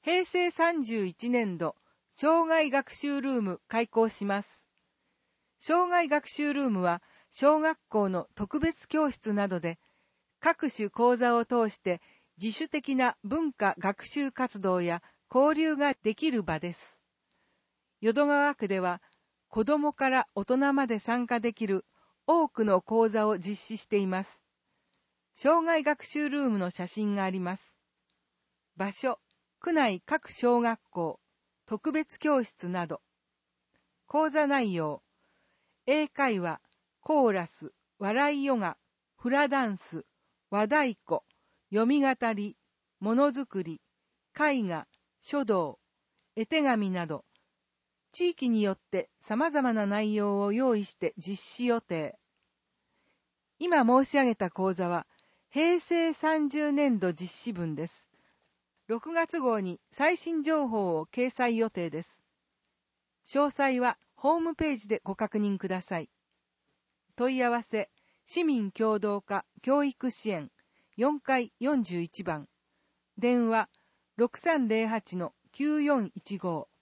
平成31年度、生涯学習ルーム開講します。生涯学習ルームは、小学校の特別教室などで、各種講座を通して自主的な文化学習活動や交流ができる場です。淀川区では、子どもから大人まで参加できる多くの講座を実施しています。生涯学習ルームの写真があります。場所、区内各小学校、特別教室など。講座内容、英会話、コーラス、笑いヨガ、フラダンス、和太鼓、読み語り、ものづくり、絵画、書道、絵手紙など、地域によって様々な内容を用意して実施予定。今申し上げた講座は、平成30年度実施分です。6月号に最新情報を掲載予定です。詳細はホームページでご確認ください。問い合わせ、市民協働課教育支援4階41番。電話 6308-9415